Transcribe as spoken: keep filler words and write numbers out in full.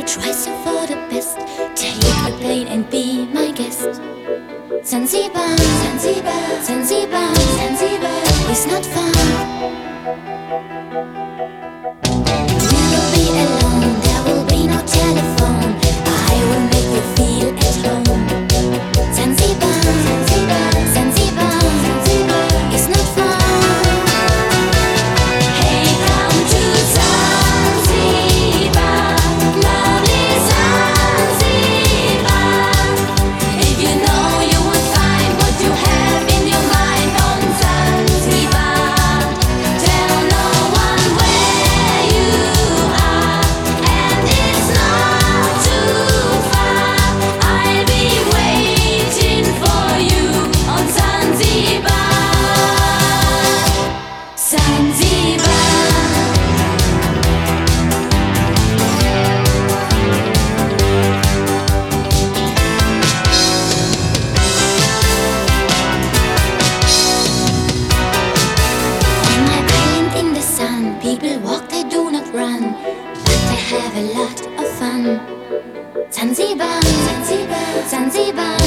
try so for the best. Take a plane and be my guest. Zanzibar, Zanzibar, Zanzibar, Zanzibar is not far. We will be alone, there will be no telephone. I will make you feel at home. Zanzibar, Zanzibar, Zanzibar, Zanzibar is not far. Hey, come to Zanzibar, lovely Zanzibar. If you know, you would find what you have in your mind on Zanzibar. Tell no one where you are, and it's not too far. I'll be waiting for you on Zanzibar. Zanzibar. On my island in the sun, people walk, they do not run, but they have a lot of fun. Zanzibar, Zanzibar, Zanzibar